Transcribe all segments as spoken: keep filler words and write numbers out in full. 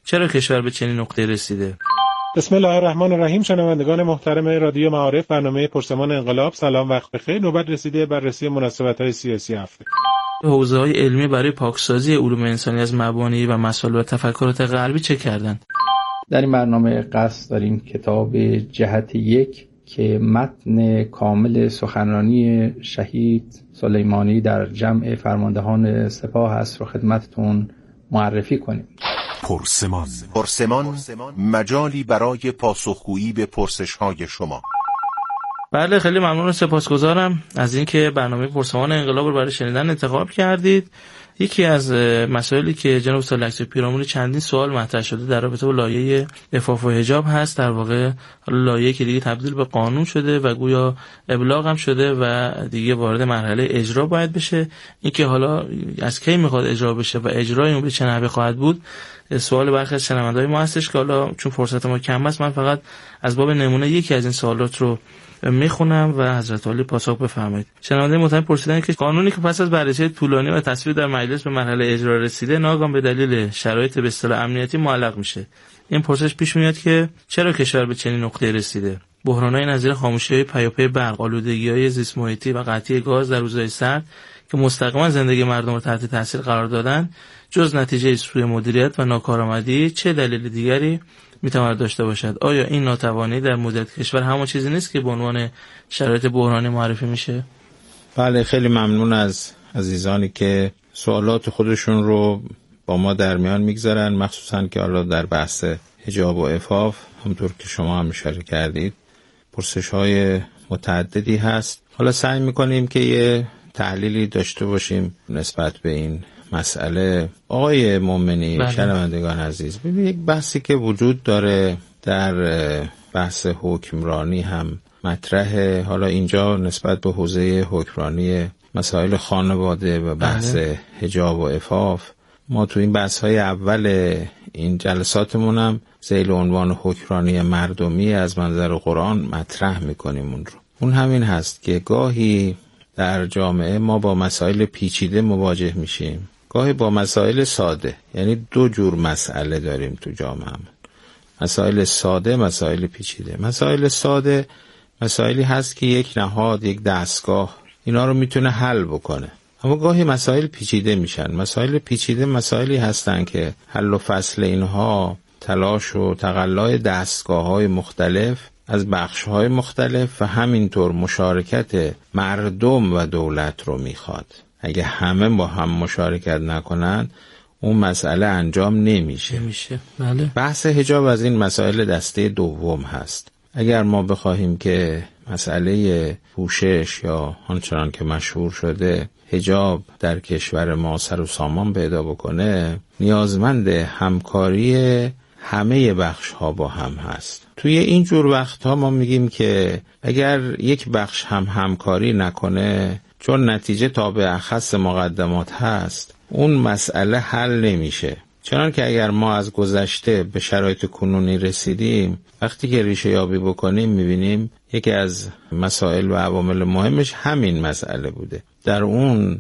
چرا کشور به چنین نقطه رسیده؟ بسم الله الرحمن الرحیم. شنوندگان محترم رادیو معارف، برنامه پرسمان انقلاب، سلام، وقت بخیر. نوبت رسیده بررسی مناسبت‌های سیاسی هفته. حوزه‌های علمی برای پاکسازی علوم انسانی از مبانی و مسائل و تفکرات غربی چه کردند؟ در این برنامه قصد داریم کتاب جهت یک که متن کامل سخنرانی شهید سلیمانی در جمع فرماندهان سپاه است رو خدمتتون معرفی کنیم. پرسمان پرسمان مجالی برای پاسخگویی به پرسش‌های شما. بله، خیلی ممنون و سپاسگزارم از اینکه برنامه پرسمان انقلاب رو برای شنیدن انتخاب کردید. یکی از مسائلی که جناب استاد لکچر پیرامونی چندین سوال مطرح شده در رابطه با لایحه عفاف و حجاب هست. در واقع لایحه‌ای که دیگه تبدیل به قانون شده و گویا ابلاغ هم شده و دیگه وارد مرحله اجرا باید بشه. اینکه حالا از کی میخواد اجرا بشه و اجرای اون به چه نحوی خواهد بود سوال برخی از شنونده‌های ما هستش که حالا چون فرصت ما کم است من فقط از باب نمونه یکی از این سوالات رو میخونم و حضرت عالی پاسخ بفرمایید. شنونده محترم پرسیدن که قانونی که پس از بررسی طولانی و تصویب در مجلس به مرحله اجرا رسیده ناگهان به دلیل شرایط به اصطلاح امنیتی معلق میشه. این پرسش پیش میاد که چرا کشور به چنین نقطه‌ای رسیده؟ بحران‌های نظیر خاموشی‌های پیاپی برق، آلودگی‌های زیست محیطی و قطعی گاز در روزهای سرد که مستقیما زندگی مردم رو تحت تاثیر قرار دادن، جز نتیجه سوء مدیریت و ناکارآمدی چه دلیل دیگری میتواند داشته باشد؟ آیا این ناتوانی در مدیریت کشور همون چیزی نیست که به عنوان شرایط بحرانی معرفی میشه؟ بله، خیلی ممنون از عزیزانی که سوالات خودشون رو با ما در میان میگذارن، مخصوصا که حالا در بحث حجاب و عفاف همونطور که شما هم اشاره کردید پرسش‌های متعددی هست. حالا سعی میکنیم که یه تحلیلی داشته باشیم نسبت به این مسئله. آقای مومنی، شنوندگان عزیز، ببینید یک بحثی که وجود داره در بحث حکمرانی هم مطرحه. حالا اینجا نسبت به حوزه حکمرانی مسائل خانواده و بحث حجاب و عفاف ما تو این بحث‌های اول این جلساتمون هم ذیل عنوان حکمرانی مردمی از منظر قرآن مطرح میکنیم. اون رو اون همین هست که گاهی در جامعه ما با مسائل پیچیده مواجه میشیم، گاهی با مسائل ساده. یعنی دو جور مسئله داریم تو جامعه هم. مسائل ساده، مسائل پیچیده. مسائل ساده مسائلی هست که یک نهاد، یک دستگاه اینا رو میتونه حل بکنه. اما گاهی مسائل پیچیده میشن. مسائل پیچیده مسائلی هستن که حل و فصل اینها تلاش و تقلای دستگاه‌های مختلف از بخش‌های مختلف و همینطور مشارکت مردم و دولت رو میخواد. اگه همه با هم مشارکت نکنن اون مسئله انجام نمیشه. نمیشه. بله. بحث حجاب از این مسائل دسته دوم هست. اگر ما بخواهیم که مسئله پوشش یا آنچنان که مشهور شده حجاب در کشور ما سر و سامان پیدا بکنه، نیازمند همکاری همه بخش ها با هم هست. توی این جور وقت ها ما میگیم که اگر یک بخش هم همکاری نکنه، چون نتیجه تابع اخص مقدمات هست، اون مسئله حل نمیشه. چنان که اگر ما از گذشته به شرایط کنونی رسیدیم، وقتی که ریشه یابی بکنیم میبینیم یکی از مسائل و عوامل مهمش همین مسئله بوده. در اون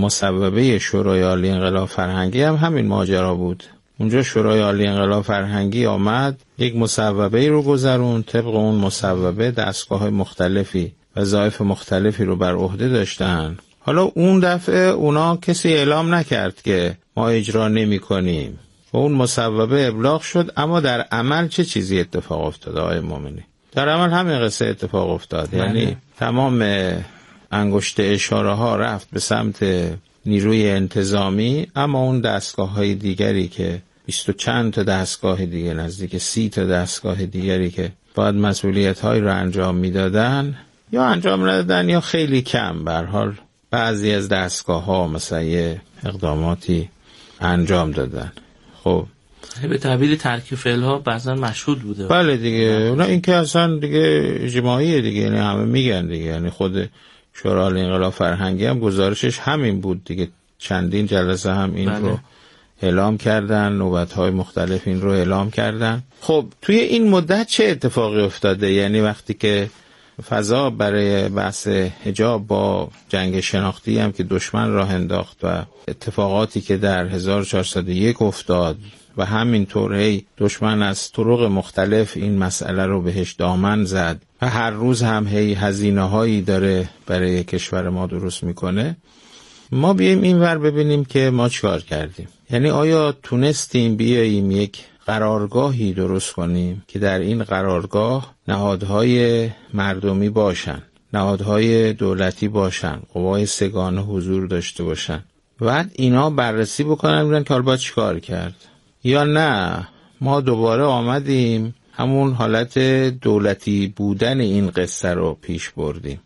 مصوبه شورای عالی انقلاب فرهنگی هم همین ماجرا بود. اونجا شورای عالی انقلاب فرهنگی آمد یک مصوبه رو گذرون، طبق اون مصوبه دستگاه‌های مختلفی وظایف مختلفی رو بر عهده داشتن. حالا اون دفعه اونا کسی اعلام نکرد که ما اجرا نمی کنیم و اون مصوبه ابلاغ شد، اما در عمل چه چیزی اتفاق افتاد آقای مومنی؟ در عمل همین قصه اتفاق افتاد. یعنی تمام انگشت اشاره ها رفت به سمت نیروی انتظامی، اما اون دستگاه های دیگری که بیست و چند تا دستگاه دیگه، نزدیک سی تا دستگاه دیگری که باید مسئولیت های رو انجام میدادن یا انجام ندادن یا خیلی کم. به هر حال بعضی از دستگاه ها مثلا یه اقداماتی انجام دادن. خب به تعبیر ترک فعل ها بعضا مشهود بوده. بله دیگه، اونا این که اصلا دیگه اجماعیه دیگه، یعنی همه میگن دیگه. یعنی خود شورای عالی انقلاب فرهنگی هم گزارشش همین بود دیگه، چندین جلسه هم این بله. رو اعلام کردن، نوبت‌های مختلف این رو اعلام کردن. خب توی این مدت چه اتفاقی افتاده؟ یعنی وقتی که فضا برای بحث حجاب با جنگ شناختی هم که دشمن راه انداخت و اتفاقاتی که در هزار و چهارصد و یک افتاد و همینطور هی دشمن از طرق مختلف این مسئله رو بهش دامن زد و هر روز هم هی هزینه هایی داره برای کشور ما درست میکنه، ما بیایم این ور ببینیم که ما چیکار کردیم. یعنی آیا تونستیم بیاییم یک قرارگاهی درست کنیم که در این قرارگاه نهادهای مردمی باشن، نهادهای دولتی باشن، قوای سگانه حضور داشته باشن، بعد اینا بررسی بکنن ببینن که حالا باید چیکار کرد. یا نه ما دوباره آمدیم همون حالت دولتی بودن این قصه رو پیش بردیم.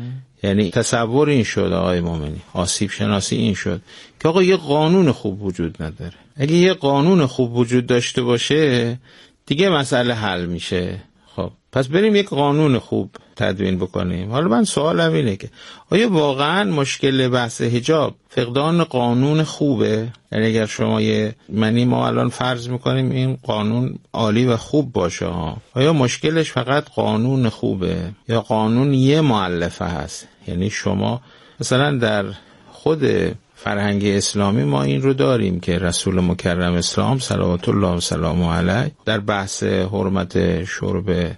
یعنی تصور این شد آقای مومنی، آسیب شناسی این شد که آقا یه قانون خوب وجود نداره. اگه یه قانون خوب وجود داشته باشه دیگه مسئله حل میشه. خب پس بریم یک قانون خوب تدوین بکنیم. حالا من سوالم اینه که آیا واقعا مشکل بحث حجاب فقدان قانون خوبه؟ یعنی اگر شما یه منی ما الان فرض میکنیم این قانون عالی و خوب باشه ها، آیا مشکلش فقط قانون خوبه یا قانون یه مؤلفه هست؟ یعنی شما مثلا در خود فرهنگ اسلامی ما این رو داریم که رسول مکرم اسلام صلوات الله و سلامه علیه در بحث حرمت شرب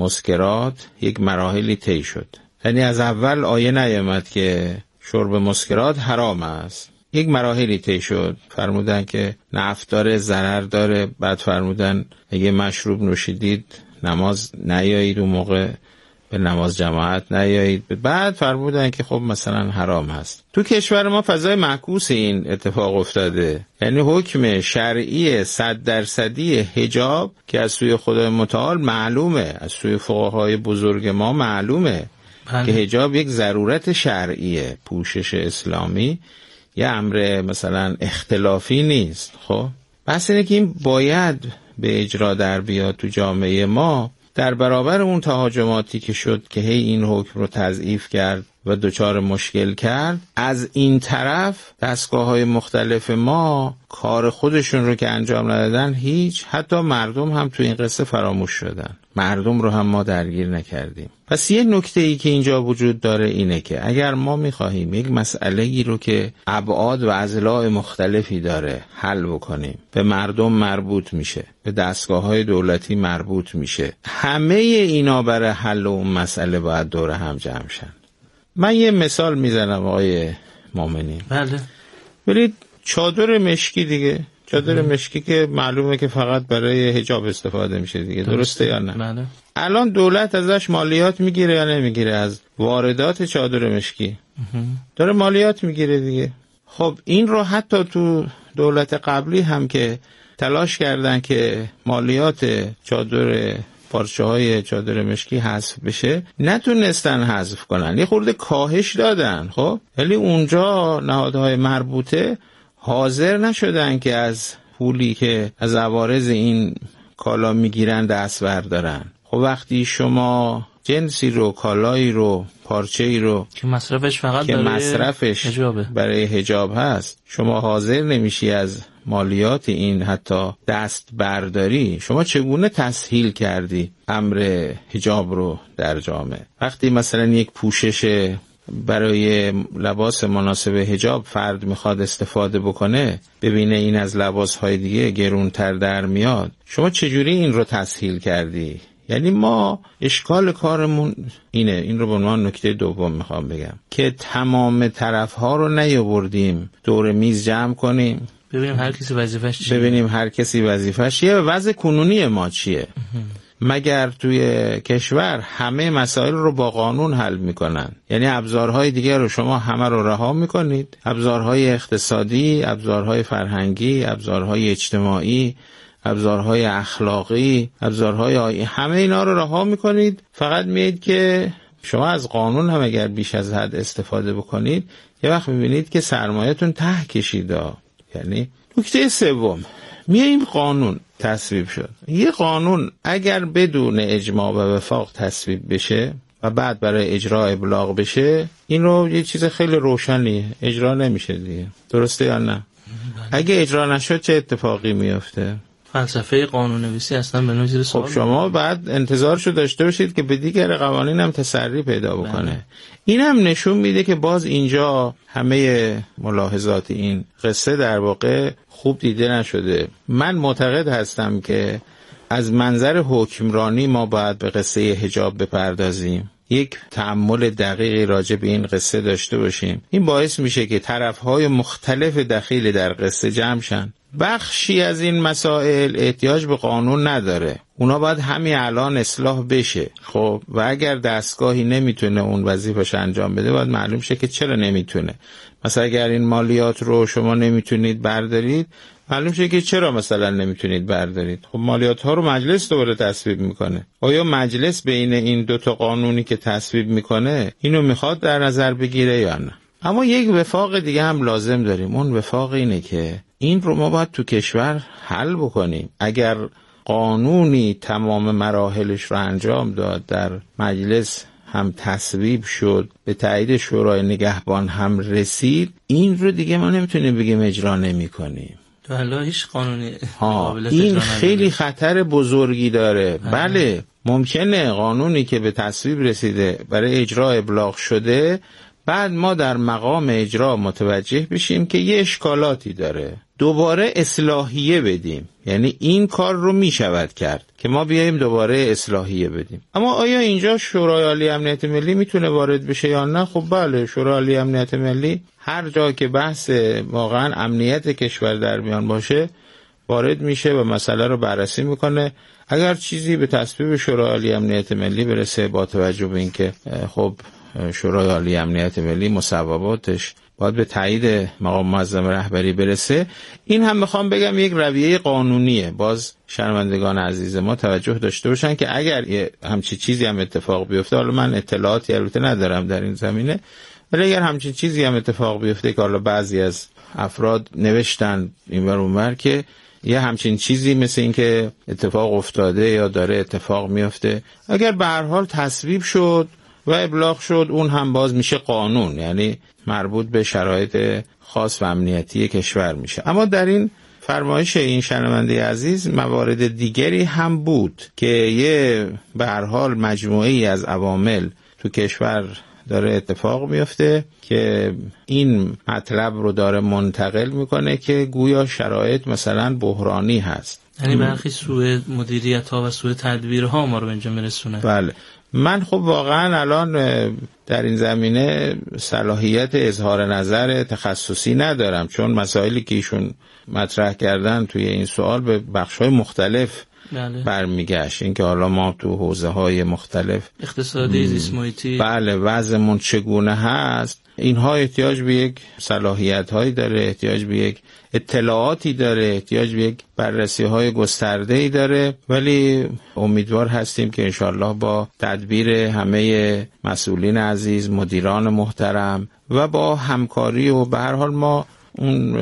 مسکرات یک مراحلی طی شد. یعنی از اول آیه نیامد که شرب مسکرات حرام است، یک مراحلی طی شد. فرمودن که نفع داره، ضرر داره، بعد فرمودن اگه مشروب نوشیدید نماز نیایید، اون موقع به نماز جماعت نیایید، بعد فرمودن که خب مثلا حرام هست. تو کشور ما فضای معکوس این اتفاق افتاده، یعنی حکم شرعی صد درصدی حجاب که از سوی خدای متعال معلومه، از سوی فقهای بزرگ ما معلومه بله. که حجاب یک ضرورت شرعیه، پوشش اسلامی یه امر مثلا اختلافی نیست. خب بس اینه که این باید به اجرا در بیاد تو جامعه ما، در برابر اون تهاجماتی که شد که هی این حکم رو تضعیف کرد و دچار مشکل کرد. از این طرف دستگاه‌های مختلف ما کار خودشون رو که انجام ندادن هیچ، حتی مردم هم تو این قصه فراموش شدن، مردم رو هم ما درگیر نکردیم. پس یه نکته‌ای که اینجا وجود داره اینه که اگر ما می‌خواهیم یک مسئله‌ای رو که ابعاد و اضلاع مختلفی داره حل بکنیم، به مردم مربوط میشه، به دستگاه‌های دولتی مربوط میشه، همه اینا برای حل اون مسئله باید دور هم جمع شن. من یه مثال میزنم آقای مومنی. بله. برید چادر مشکی دیگه، چادر مشکی که معلومه که فقط برای حجاب استفاده میشه دیگه، درسته, درسته یا نه؟ بله. الان دولت ازش مالیات میگیره یا نمیگیره؟ از واردات چادر مشکی داره مالیات میگیره دیگه. خب این رو حتی تو دولت قبلی هم که تلاش کردن که مالیات چادر پارچه های چادر مشکی حذف بشه، نتونستن حذف کنن، یه خورده کاهش دادن. خب ولی اونجا نهادهای مربوطه حاضر نشدن که از پولی که از عوارض این کالا میگیرن دست بردارن. خب وقتی شما جنسی رو، کالایی رو، پارچه‌ای رو که مصرفش فقط که برای مصرفش حجابه. برای حجاب هست، شما حاضر نمیشی از مالیات این حتی دست برداری، شما چگونه تسهیل کردی امر حجاب رو در جامعه؟ وقتی مثلا یک پوشش برای لباس مناسب حجاب فرد میخواد استفاده بکنه، ببینه این از لباسهای دیگه گرونتر در میاد، شما چجوری این رو تسهیل کردی؟ یعنی ما اشکال کارمون اینه، این رو به عنوان نکته دوم میخوام بگم که تمام طرفها رو نیاوردیم دور میز جمع کنیم، ببینیم هر کسی وظیفش چیه، ببینیم هر کسی وظیفش چیه و وضع کنونی ما چیه. مگر توی کشور همه مسائل رو با قانون حل میکنن؟ یعنی ابزارهای دیگر رو شما همه رو رها میکنید، ابزارهای اقتصادی، ابزارهای فرهنگی، ابزارهای اجتماعی، ابزارهای اخلاقی، ابزارهای آی... همه اینا رو رها میکنید، فقط میید که شما از قانون هم اگر بیش از حد استفاده بکنید یه وقت میبینید که سرمایه‌تون ته کشیده. یعنی نکته سوم، میایم قانون تصویب شد. یه قانون اگر بدون اجماع و وفاق تصویب بشه و بعد برای اجرا ابلاغ بشه، این رو یه چیز خیلی روشنیه، اجرا نمیشه دیگه، درسته یا نه؟ اگه اجرا نشد چه اتفاقی میفته؟ فلسفه قانون‌نویسی اصلا به نوع زیر سوال. خب شما بعد انتظارشو داشته باشید که به دیگر قوانین هم تسری پیدا بکنه. بله. این هم نشون میده که باز اینجا همه ملاحظات این قصه در واقع خوب دیده نشده. من معتقد هستم که از منظر حکمرانی ما باید به قصه حجاب بپردازیم، یک تأمل دقیقی راجع به این قصه داشته باشیم. این باعث میشه که طرفهای مختلف دخیل در قصه جمع شن. بخشی از این مسائل احتیاج به قانون نداره، اونا باید همین الان اصلاح بشه. خب و اگر دستگاهی نمیتونه اون وظیفه‌اش انجام بده، باید معلوم شه که چرا نمیتونه. مثلا اگر این مالیات رو شما نمیتونید بردارید، معلوم شه که چرا مثلا نمیتونید بردارید. خب مالیات ها رو مجلس دوباره تصویب میکنه. آیا مجلس بین این دوتا قانونی که تصویب میکنه اینو میخواد در نظر بگیره یا نه؟ اما یک وفاق دیگه هم لازم داریم. اون وفاق اینه که این رو ما باید تو کشور حل بکنیم. اگر قانونی تمام مراحلش رو انجام داد، در مجلس هم تصویب شد، به تایید شورای نگهبان هم رسید، این رو دیگه ما نمیتونیم بگیم اجرا نمی کنیم. حالا هیچ قانونی ها این خیلی خطر بزرگی داره. بله. بله ممکنه قانونی که به تصویب رسیده برای اجرا ابلاغ شده، بعد ما در مقام اجرا متوجه بشیم که یه اشکالاتی داره، دوباره اصلاحیه بدیم. یعنی این کار رو می شود کرد که ما بیاییم دوباره اصلاحیه بدیم. اما آیا اینجا شورای عالی امنیت ملی میتونه وارد بشه یا نه؟ خب بله، شورای عالی امنیت ملی هر جا که بحث واقعا امنیت کشور در میان باشه وارد میشه و مسئله رو بررسی میکنه. اگر چیزی به تصویب شورای عالی امنیت ملی برسه، با توجه به اینکه خب شورای عالی امنیت ملی مصوباتش باید به تایید مقام معظم رهبری برسه، این هم میخوام بگم یک رویه قانونیه. باز شنوندگان عزیز ما توجه داشته باشن که اگر یه همچی چیزی هم اتفاق بیفته، حالا من اطلاعاتی البته ندارم در این زمینه، ولی اگر همچین چیزی هم اتفاق بیفته که حالا بعضی از افراد نوشتن اینور اونور که یه همچین چیزی مثل این که اتفاق افتاده یا داره اتفاق میفته، اگر به هر حال تصویب شد و ابلاغ شد، اون هم باز میشه قانون، یعنی مربوط به شرایط خاص و امنیتی کشور میشه. اما در این فرمایش این شنونده عزیز موارد دیگری هم بود که یه به هر حال مجموعه‌ای از عوامل تو کشور داره اتفاق میفته که این مطلب رو داره منتقل میکنه که گویا شرایط مثلا بحرانی هست، یعنی برخی سوء مدیریت ها و سوء تدبیر ها ما رو به اینجا میرسونه. بله. من خب واقعا الان در این زمینه صلاحیت اظهار نظر تخصصی ندارم، چون مسائلی که ایشون مطرح کردن توی این سوال به بخش‌های مختلف بله. برمیگشت. این که حالا ما تو حوزه‌های مختلف اقتصادی، زیست محیطی، بله وضعمون چگونه هست، اینها احتیاج به یک صلاحیت‌هایی داره، احتیاج به یک اطلاعاتی داره، احتیاج به یک بررسی‌های گسترده‌ای داره. ولی امیدوار هستیم که انشالله با تدبیر همه مسئولین عزیز، مدیران محترم و با همکاری و به هر حال ما اون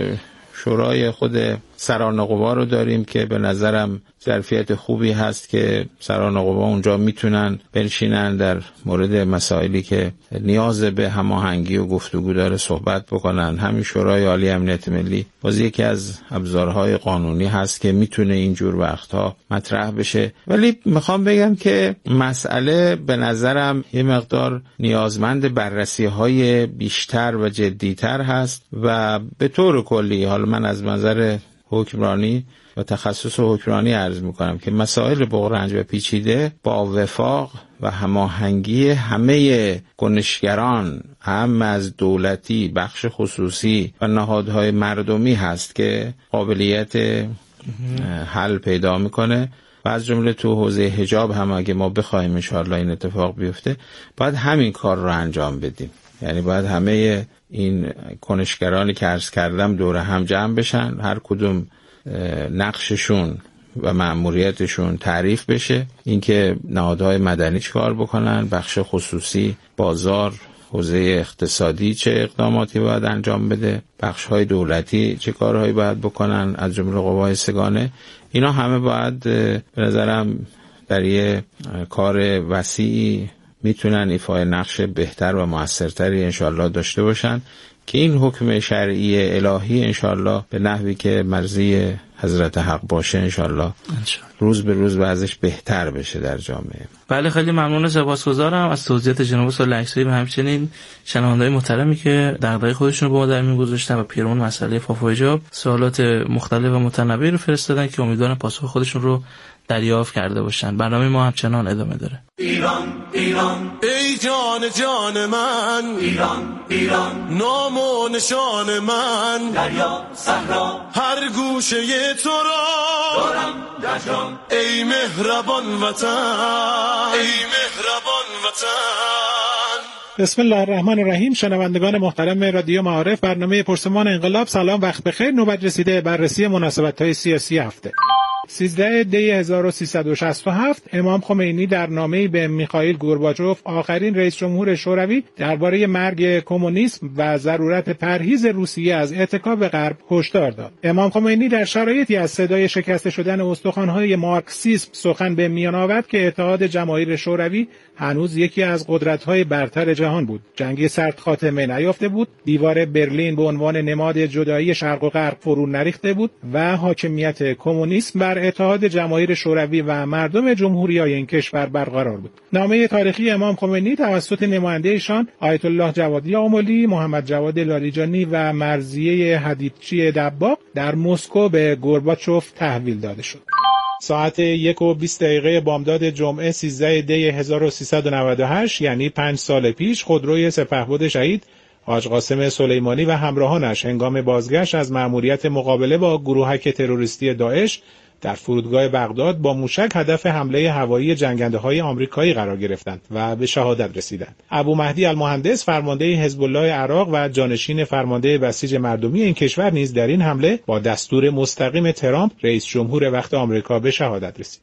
شورای خود سران قوا رو داریم که به نظرم ظرفیت خوبی هست که سران قوا اونجا میتونن بنشینن در مورد مسائلی که نیاز به هماهنگی و گفتگو داره صحبت بکنن. همین شورای عالی امنیت ملی باز یکی از ابزارهای قانونی هست که میتونه اینجور وقتها مطرح بشه. ولی میخوام بگم که مسئله به نظرم یه مقدار نیازمند بررسی‌های بیشتر و جدی‌تر هست و به طور کلی حالا من از منظر حکمرانی و تخصص حکمرانی عرض میکنم که مسائل بغرنج و پیچیده با وفاق و هماهنگی همه کنشگران، هم از دولتی، بخش خصوصی و نهادهای مردمی هست که قابلیت حل پیدا میکنه. و از جمله تو حوزه حجاب هم اگه ما بخوایم انشاءالله این اتفاق بیفته، باید همین کار رو انجام بدیم. یعنی باید همه این کنشگرانی که عرض کردم دور هم جمع بشن، هر کدوم نقششون و مأموریتشون تعریف بشه، اینکه نهادهای مدنی چه کار بکنن، بخش خصوصی، بازار، حوزه اقتصادی چه اقداماتی باید انجام بده، بخش‌های دولتی چه کارهایی باید بکنن از جمله قوای سگانه. اینا همه باید به نظرم در یه کار وسیعی میتونن ایفای نقش بهتر و موثرتری انشالله داشته باشن که این حکم شرعی الهی انشالله به نحوی که مرضی حضرت حق باشه انشالله روز به روز وضعش بهتر بشه در جامعه. بله خیلی ممنون، سپاسگزارم از توضیحات جناب استاد لکزی و همچنین شنونده‌های محترمی که دغدغه خودشون رو با ما در میون گذاشتن و پیرامون مسئله فاف و حجاب سوالات مختلف و متنوعی رو فرستادن که امیدوارم پاسخ خودشون رو دریافت کرده باشن. برنامه ما همچنان ادامه داره. ایران ایران ای جان جان من، ایران ایران نام و نشان من، دریا صحرا هر گوشه تو را دارم در جان، ای مهربان وطن، ای مهربان وطن. بسم الله الرحمن الرحیم. شنوندگان محترم رادیو معارف، برنامه پرسمان انقلاب، سلام، وقت بخیر. نوبت رسیده بررسی مناسبت‌های سیاسی هفته. سیزده دی هزار و سیصد و شصت و هفت امام خمینی در نامه‌ای به میخائیل گورباچوف، آخرین رئیس جمهور شوروی، درباره مرگ کمونیسم و ضرورت پرهیز روسیه از اعتکاف غرب هشدار داد. امام خمینی در شرایطی از صدای شکسته شدن استخوان‌های مارکسیسم سخن به میان آورد که اتحاد جماهیر شوروی هنوز یکی از قدرت‌های برتر جهان بود. جنگ سرد خاتمه نیافته بود، دیوار برلین به عنوان نماد جدایی شرق و غرب فرو نریخته بود و حاکمیت کمونیسم بر اتحاد جماهیر شوروی و مردم جمهوری‌های این کشور برقرار بود. نامه تاریخی امام خمینی توسط نماینده‌شان آیت الله جوادی آملی، محمد جواد لاریجانی و مرضیه حدیدچی دباغ در مسکو به گورباچوف تحویل داده شد. ساعت یک و بیست دقیقه بامداد جمعه سیزده دی هزار و سیصد و نود و هشت، یعنی پنج سال پیش، خودروی سپهبد شهید حاج قاسم سلیمانی و همراهانش هنگام بازگشت از مأموریت مقابله با گروهک تروریستی داعش در فرودگاه بغداد با موشک هدف حمله هوایی جنگنده‌های آمریکایی قرار گرفتند و به شهادت رسیدند. ابو مهدی المهندس، فرمانده حزب الله عراق و جانشین فرمانده بسیج مردمی این کشور، نیز در این حمله با دستور مستقیم ترامپ رئیس جمهور وقت آمریکا به شهادت رسید.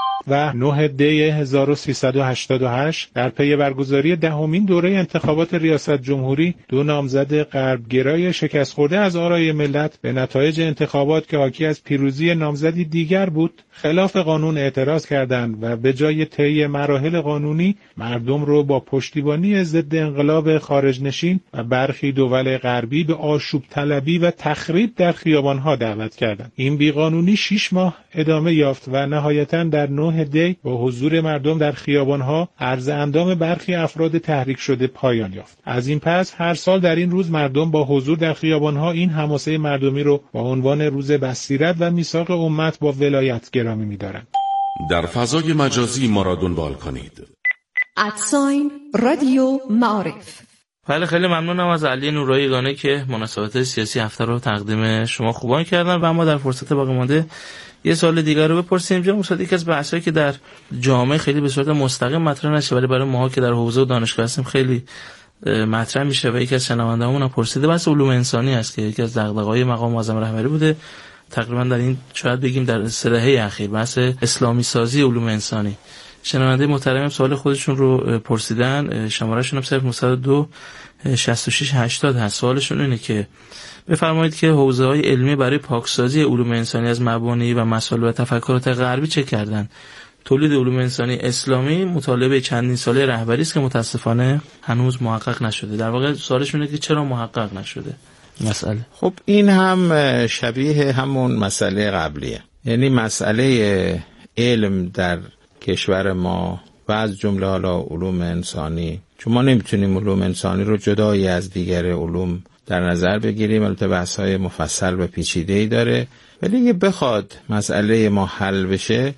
و نه دی هزار و سیصد و هشتاد و هشت در پی برگزاری دهمین دوره انتخابات ریاست جمهوری، دو نامزد غربگرای شکست خورده از آرای ملت به نتایج انتخابات که حاکی از پیروزی نامزدی دیگر بود، خلاف قانون اعتراض کردند و به جای طی مراحل قانونی مردم رو با پشتیبانی ضد انقلاب خارجنشین و برخی دول غربی به آشوب طلبی و تخریب در خیابان‌ها دعوت کردند. این بیقانونی شش ماه ادامه یافت و نهایتاً در نه دی با حضور مردم در خیابان‌ها عرض اندام برخی افراد تحریک شده پایان یافت. از این پس هر سال در این روز مردم با حضور در خیابان‌ها این حماسه مردمی رو با عنوان روز بصیرت و میثاق امت با ولایت گرامی می‌دارند. در فضای مجازی ما را دنبال کنید. ادساین رادیو معارف. بله خیلی ممنونم از علی نوراییگانه که مناسبات سیاسی هفته رو تقدیم شما خوبان کردن و ما در فرصت باقی مانده یه سوال دیگر رو بپرسیم. جناب استاد، یکی از بحثایی که در جامعه خیلی به صورت مستقیم مطرح نشه ولی برای ما که در حوزه و دانشگاه هستیم خیلی مطرح میشه و یکی از شنوندهامون هم پرسیده، بحث علوم انسانی است که یکی از دغدغه‌های مقام معظم رهبری بوده تقریبا در این شاید بگیم در سه دهه اخیر، بحث اسلامی سازی علوم انسانی. شنونده محترم سوال خودشون رو پرسیدن، شمارهشون هم صفر نهصد و دو شصت و شش هشتاد هست. سوالشون اینه که بفرمایید که حوزه‌های علمی برای پاکسازی علوم انسانی از مبانی و مسائل و تفکرات غربی چه کردن؟ تولید علوم انسانی اسلامی مطالبه چندین ساله رهبری است که متاسفانه هنوز محقق نشده. در واقع سوالشون اینه که چرا محقق نشده مسئله؟ خب این هم شبیه همون مسئله قبلیه، یعنی مسئله علم در کشور ما و از جمله حالا علوم انسانی، چون ما نمیتونیم علوم انسانی رو جدایی از دیگر علوم در نظر بگیریم، البته بحث‌های مفصل و پیچیده‌ای داره، ولی اگه بخواد مسئله ما حل بشه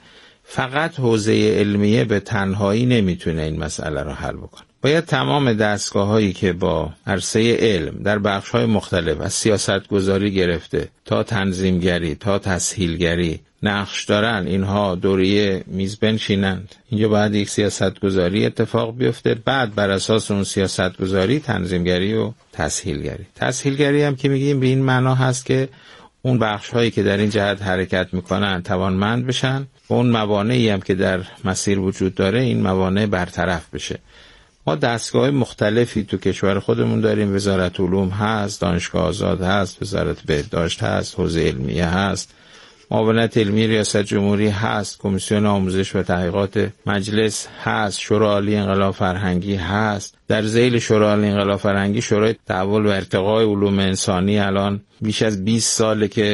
فقط حوزه علمیه به تنهایی نمیتونه این مسئله رو حل بکنه. باید تمام دستگاه‌هایی که با عرصه علم در بخش‌های مختلف از سیاست‌گذاری گرفته تا تنظیمگری تا تسهیلگری نقش دارن، اینها دوریه میز بنشینند. اینجا باید یک سیاست‌گذاری اتفاق بیفته، بعد بر اساس اون سیاست‌گذاری تنظیمگری و تسهیلگری. تسهیلگری هم که میگیم به این معنا هست که اون بخش‌هایی که در این جهت حرکت میکنن توانمند بشن و اون موانعی هم که در مسیر وجود داره این موانع برطرف بشه. ما دستگاه مختلفی تو کشور خودمون داریم، وزارت علوم هست، دانشگاه آزاد هست، وزارت بهداشت هست، حوزه علمیه هست، معاونت علمی ریاست جمهوری هست، کمیسیون آموزش و تحقیقات مجلس هست، شورای عالی انقلاب فرهنگی هست. در ذیل شورای عالی انقلاب فرهنگی شورای تحول و ارتقای علوم انسانی الان بیش از بیست ساله که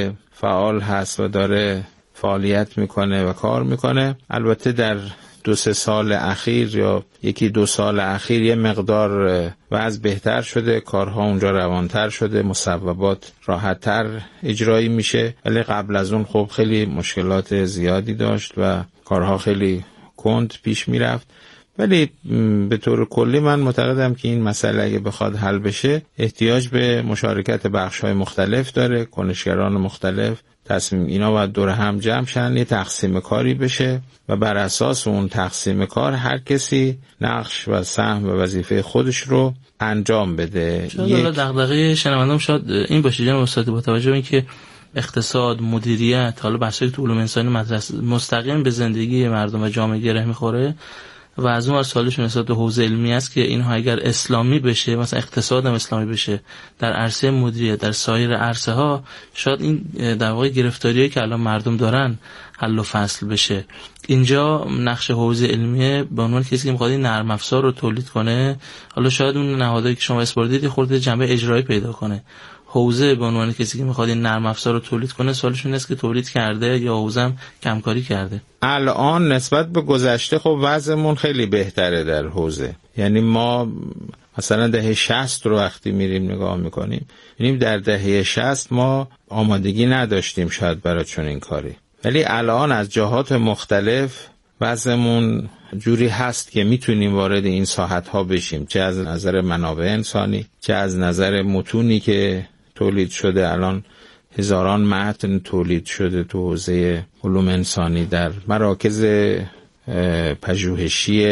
فعال هست و داره فعالیت میکنه و کار میکنه. البته در دو سه سال اخیر یا یکی دو سال اخیر یه مقدار وضع بهتر شده، کارها اونجا روانتر شده، مصوبات راحتتر اجرایی میشه، ولی قبل از اون خب خیلی مشکلات زیادی داشت و کارها خیلی کند پیش میرفت. ولی به طور کلی من معتقدم که این مسئله اگه بخواد حل بشه احتیاج به مشارکت بخش‌های مختلف داره، کنشگران مختلف. تصمیم اینا باید دور هم جمع شن، یه تقسیم کاری بشه و بر اساس اون تقسیم کار هر کسی نقش و سهم و وظیفه خودش رو انجام بده. شاید دغدغه شنونده‌ام شاید این باشه جناب استاد، با توجه به اینکه اقتصاد، مدیریت، حالا بحث‌های تو علوم انسانی مدرسه مستقیم به زندگی مردم و جامعه گره می‌خوره و از اون سوالشون نسبت به حوزه علمی است که اینها اگر اسلامی بشه، مثلا اقتصاد هم اسلامی بشه در عرصه مدیریت، در سایر عرصه ها، شاید این در واقع گرفتاریایی که الان مردم دارن حل و فصل بشه. اینجا نقش حوزه علمیه به عنوان کسی که میخواد این نرم افزار رو تولید کنه، حالا شاید اون نهادهایی که شما اسپوردید خورده جنبه اجرایی پیدا کنه. حوزه به عنوان کسی که میخواد این نرم افزار رو تولید کنه، سوالش این است که تولید کرده یا حوزه هم کمکاری کرده؟ الان نسبت به گذشته خب وضعمون خیلی بهتره در حوزه. یعنی ما مثلا دهه شصت رو وقتی میریم نگاه میکنیم، یعنی در دهه شصت ما آمادگی نداشتیم شاید برای چنین کاری، ولی الان از جهات مختلف وضعمون جوری هست که میتونیم وارد این ساحت ها بشیم، چه از نظر منابع انسانی، چه از نظر متونی که تولید شده. الان هزاران متن تولید شده تو حوزه علوم انسانی در مراکز پژوهشی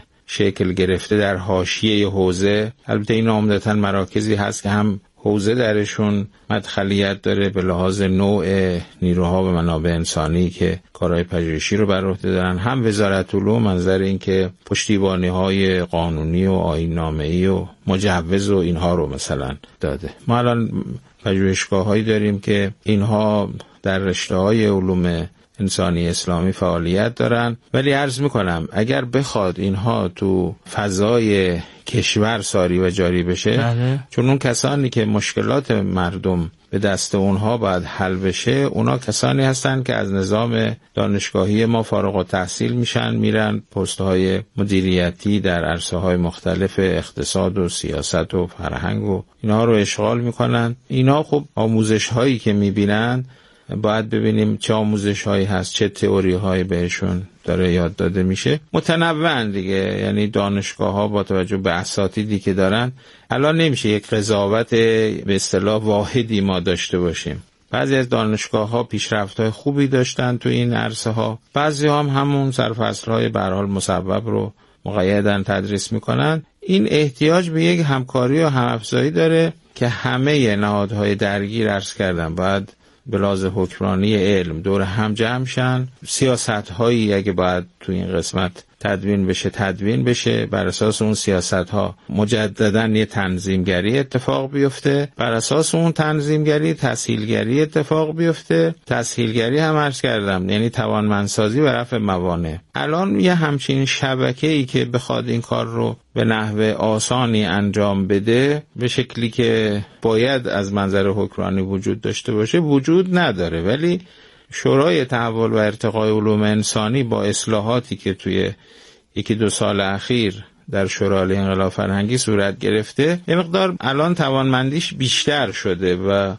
شکل گرفته در حاشیه حوزه. البته این عمدتاً مراکزی هست که هم حوزه درشون مدخلیت داره به لحاظ نوع نیروها و منابع انسانی که کارهای پژوهشی رو بر عهده دارن، هم وزارت علوم منظر این که پشتیبانی‌های قانونی و آیین‌نامه‌ای و مجوز و اینها رو مثلا داده. ما الان پژوهشگاه‌هایی داریم که اینها در رشته‌های علوم انسانی اسلامی فعالیت دارن، ولی عرض میکنم اگر بخواد اینها تو فضای کشور ساری و جاری بشه، بله. چون اون کسانی که مشکلات مردم به دست اونها باید حل بشه، اونا کسانی هستن که از نظام دانشگاهی ما فارغ التحصیل میشن، میرن پست‌های مدیریتی در عرصه‌های مختلف اقتصاد و سیاست و فرهنگ و اینها رو اشغال میکنن. اینا خب آموزش‌هایی که میبینن باید ببینیم چه آموزش هایی هست، چه تئوری هایی بهشون داره یاد داده میشه. متنوع دیگه، یعنی دانشگاه ها با توجه به اساتیدی که دارن الان نمیشه یک قضاوت به اصطلاح واحدی ما داشته باشیم. بعضی از دانشگاه ها پیشرفت های خوبی داشتن تو این عرصه ها، بعضی هم همون سرفصل های به هر حال مصوب رو مقیداً تدریس میکنن. این احتیاج به یک همکاری و همافزایی داره که همه نهادهای درگیر عرض کردم باید به لحاظ حکمرانی علم دور هم جمع شن. سیاست هایی اگه باید تو این قسمت تدوین بشه تدوین بشه، بر اساس اون سیاست ها مجددا یه تنظیمگری اتفاق بیفته، بر اساس اون تنظیمگری تسهیلگری اتفاق بیفته. تسهیلگری هم عرض کردم یعنی توانمندسازی و رفع موانع. الان یه همچین شبکه‌ای که بخواد این کار رو به نحو آسانی انجام بده به شکلی که باید از منظر حکمرانی وجود داشته باشه وجود نداره، ولی شورای تحول و ارتقای علوم انسانی با اصلاحاتی که توی یکی دو سال اخیر در شورای انقلاب فرهنگی صورت گرفته یه مقدار الان توانمندیش بیشتر شده و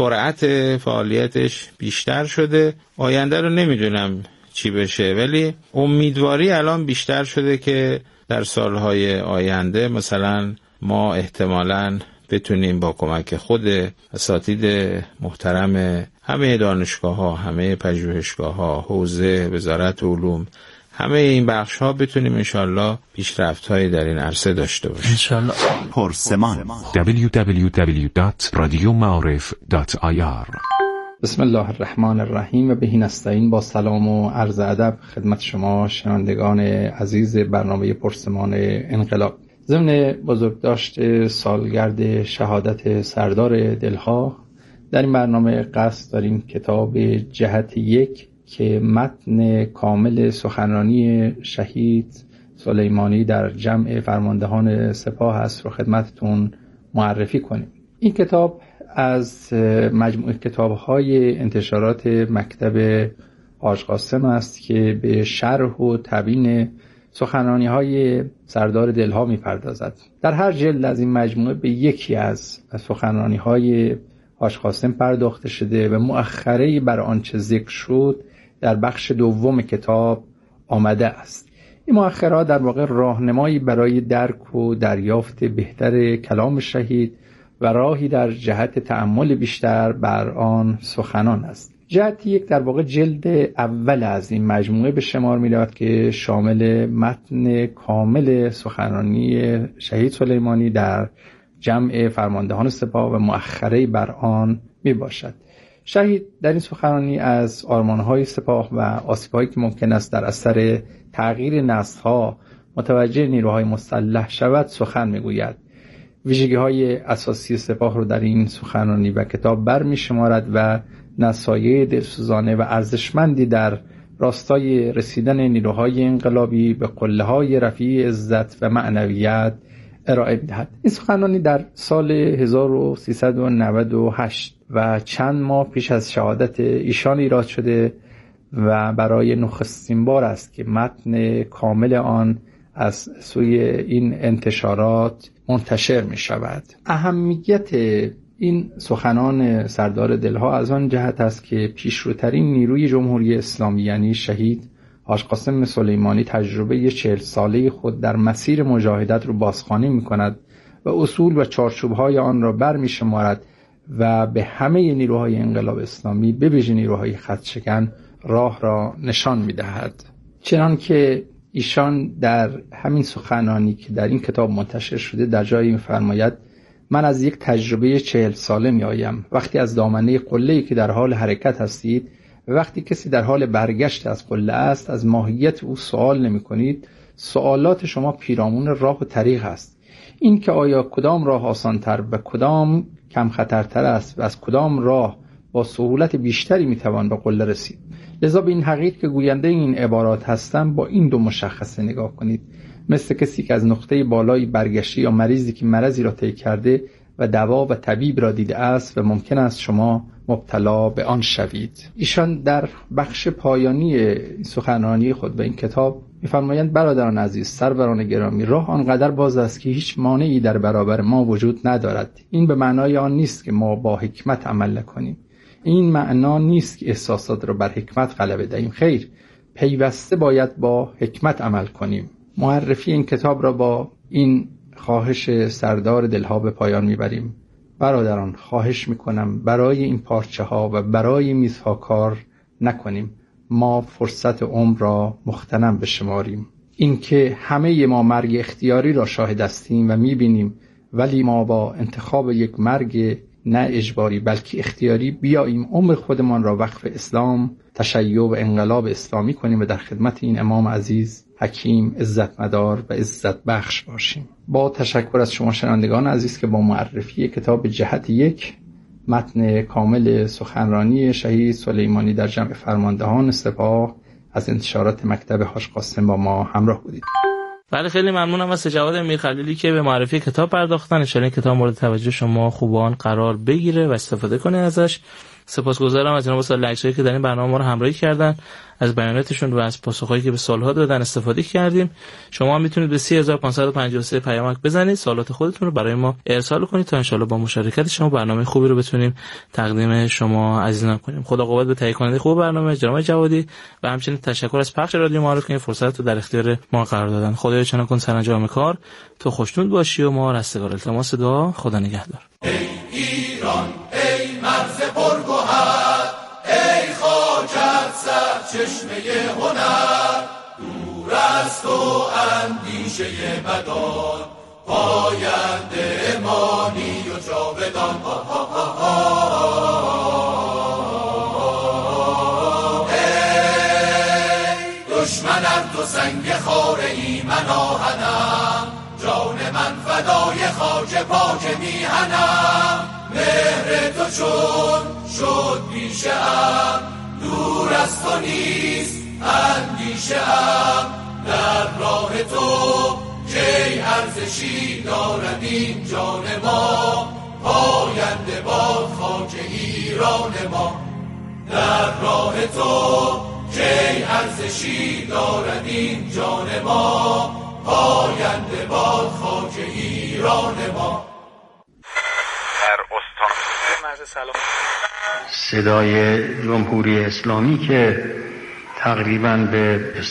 سرعت فعالیتش بیشتر شده. آینده رو نمیدونم چی بشه، ولی امیدواری الان بیشتر شده که در سالهای آینده مثلا ما احتمالاً بتونیم با کمک خود اساتید محترم همه دانشگاه ها، همه پژوهشگاه ها، حوزه وزارت علوم، همه این بخش ها بتونیم انشالله پیشرفت هایی در این عرصه داشته باشیم انشالله. پرسمان دبلیو دبلیو دبلیو دات رادیو معارف دات آی آر. بسم الله الرحمن الرحیم و بهی نستعین. با سلام و عرض ادب خدمت شما شنوندگان عزیز برنامه پرسمان انقلاب. ضمن بزرگداشت سالگرد شهادت سردار دلها، در این برنامه قصد داریم کتاب جهت یک که متن کامل سخنرانی شهید سلیمانی در جمع فرماندهان سپاه است رو خدمتتون معرفی کنیم. این کتاب از مجموعه کتاب‌های انتشارات مکتب حاج قاسم است که به شرح و تبیین سخنرانی‌های سردار دلها می‌پردازد. در هر جلد از این مجموعه به یکی از سخنرانی‌های حاج قاسم پرداخته شده و مؤخره‌ای بر آنچه ذکر شد در بخش دوم کتاب آمده است. این مؤخرات در واقع راهنمایی برای درک و دریافت بهتر کلام شهید و راهی در جهت تأمل بیشتر بر آن سخنان است. جهت یک در واقع جلد اول از این مجموعه به شمار می رود که شامل متن کامل سخنرانی شهید سلیمانی در جمع فرماندهان سپاه و مؤخره بر آن می باشد. شهید در این سخنرانی از آرمانهای سپاه و آسیب‌هایی که ممکن است در اثر تغییر نسل‌ها متوجه نیروهای مسلح شود سخن می‌گوید. ویژگی‌های اساسی سپاه رو در این سخنرانی و کتاب برمی‌شمارد و نصایح دلسوزانه و ارزشمندی در راستای رسیدن نیروهای انقلابی به قله‌های رفیع عزت و معنویت ارائه می‌دهد. این سخنرانی در سال هزار و سیصد و نود و هشت و چند ماه پیش از شهادت ایشان ایراد شده و برای نخستین بار است که متن کامل آن از سوی این انتشارات منتشر می شود. اهمیت این سخنان سردار دلها از آن جهت است که پیشروترین نیروی جمهوری اسلامی یعنی شهید حاج قاسم سلیمانی تجربه چهل ساله خود در مسیر مجاهدت را بازخوانی می کند و اصول و چارچوب‌های آن را برمی شمارد و به همه نیروهای انقلاب اسلامی به ویژه نیروهای خطشکن راه را نشان می دهد. چنانکه ایشان در همین سخنانی که در این کتاب منتشر شده در جایی می فرماید من از یک تجربه چهل ساله می آیم. وقتی از دامنه قله‌ای که در حال حرکت هستید و وقتی کسی در حال برگشت از قله است از ماهیت او سوال نمی کنید، سوالات شما پیرامون راه و طریق است. این که آیا کدام راه آسانتر و کدام کم خطرتر است و از کدام راه با سهولت بیشتری میتوان به قله رسید. لذا به این حقیقت که گوینده این عبارات هستم با این دو مشخصه نگاه کنید. مثل کسی که از نقطه بالای برگشته یا مریضی که مرضی را طی کرده و دوا و طبیب را دیده است و ممکن است شما مبتلا به آن شوید. ایشان در بخش پایانی سخنرانی خود به این کتاب می‌فرمایند برادران عزیز، سروران گرامی، راه آنقدر باز است که هیچ مانعی در برابر ما وجود ندارد. این به معنای آن نیست که ما با حکمت عمل نکنیم. این معنا نیست که احساسات را بر حکمت غلبه دهیم. خیر، پیوسته باید با حکمت عمل کنیم. معرفی این کتاب را با این خواهش سردار دلها به پایان میبریم. برادران، خواهش میکنم برای این پارچه ها و برای میزها کار نکنیم. ما فرصت عمر را مغتنم بشماریم. اینکه همه ما مرگ اختیاری را شاهد هستیم و میبینیم، ولی ما با انتخاب یک مرگ نه اجباری بلکه اختیاری بیاییم عمر خودمان را وقف اسلام، تشیع و انقلاب اسلامی کنیم و در خدمت این امام عزیز، حکیم، عزتمدار و عزت بخش باشیم. با تشکر از شما شنوندگان عزیز که با معرفی کتاب جهت یک، متن کامل سخنرانی شهید سلیمانی در جمع فرماندهان سپاه از انتشارات مکتب حاج قاسم با ما همراه بودید. بله، خیلی ممنونم از جواد میرخلیلی که به معرفی کتاب پرداختن. ان شاءالله کتاب مورد توجه شما خوبان قرار بگیره و استفاده کنه ازش. سپاسگزارم از جناب استاد لکچری که در این برنامه ما رو همراهی کردن. از بیاناتشون و از پاسخهایی که به سوال‌ها دادن استفاده کردیم. شما هم میتونید به سه هزار و پانصد و پنجاه و سه پیامک بزنید، سوالات خودتون رو برای ما ارسال کنید تا ان شاءالله با مشارکت شما برنامه خوبی رو بتونیم تقدیم شما عزیزان کنیم. خدا قوت به تهیه کننده خوب برنامه جناب جوادی و همچنین تشکر از پخش رادیو معارف که این فرصت رو در اختیار ما قرار دادن. خدایا چنان کن سرانجام کار تو خوشنود باشی و ما رستگار. التماس دعا. خدا نگهدار. ای ایران، ای مرز پرگوهر، ای خاکت سرچشمه هنر، دور از تو اندیشه بدان، پاینده مانی و جاودان. ای دشمنم تو سنگ خاره ای من آهنم، جان من فدای خاک پاک میهنم. مهر تو چون شد پیشه ام، دور از تو نیست اندیشه ام. در راه تو کی ارزشی دارد این جان ما، پاینده باد خاک ایران ما. در راه تو کی ارزشی دارد این جان ما، پاینده باد خاک ایران ما. در استان مرز سلام صدای جمهوری اسلامی که تقریباً به